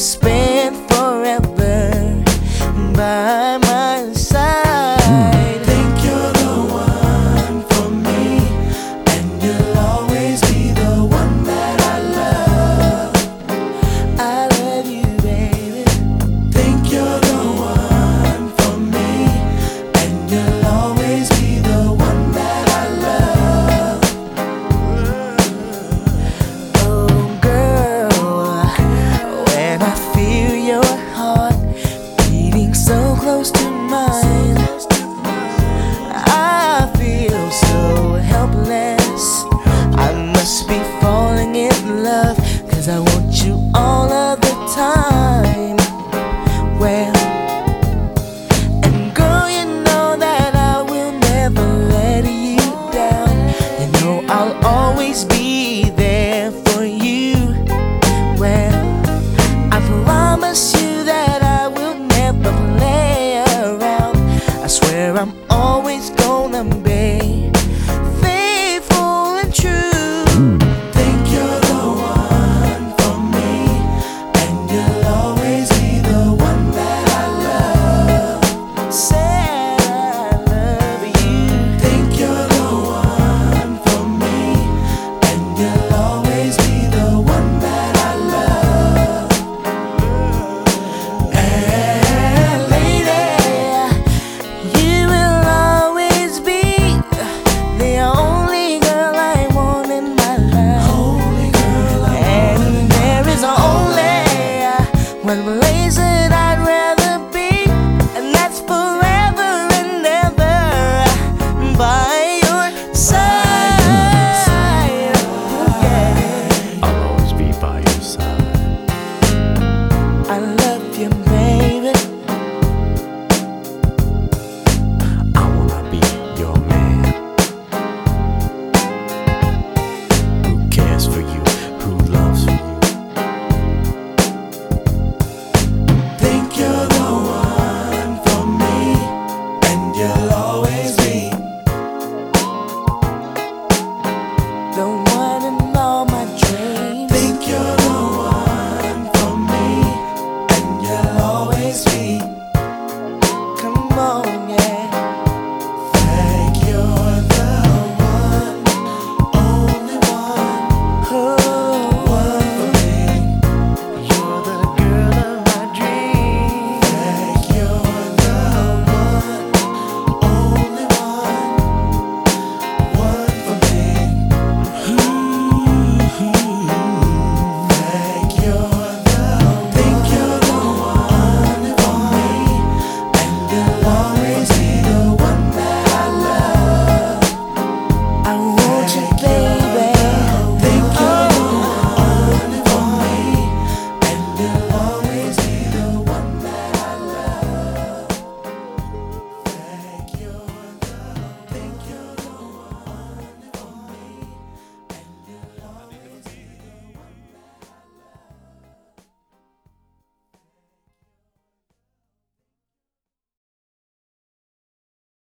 spend forever by my side. Think you're the one for me, and you'll always be the one that I love. I love you, baby. Think you're the one for me, and you'll always be the one that I love. Oh girl, when I feel your heart beating so close to mine, I feel so helpless. I must be falling in love, 'cause I want you all of the time. Well, and girl, you know that I will never let you down. You know I'll always be there for you. Well, I promise you that I will never play around. I swear I'm always gonna be faithful and true. Think you're the one for me, and you'll always be the one that I love. Said I love you. Think you're the one for me, and you'll always be the one that I love. And lady, you will always be the only girl I want in my life. Only girl I want. And there is only one place that I'd rather be, and that's forever and ever by your side. Yeah. I'll always be by your side. I love you, baby.